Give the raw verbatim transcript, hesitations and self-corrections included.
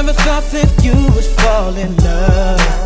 never thought that you would fall in love.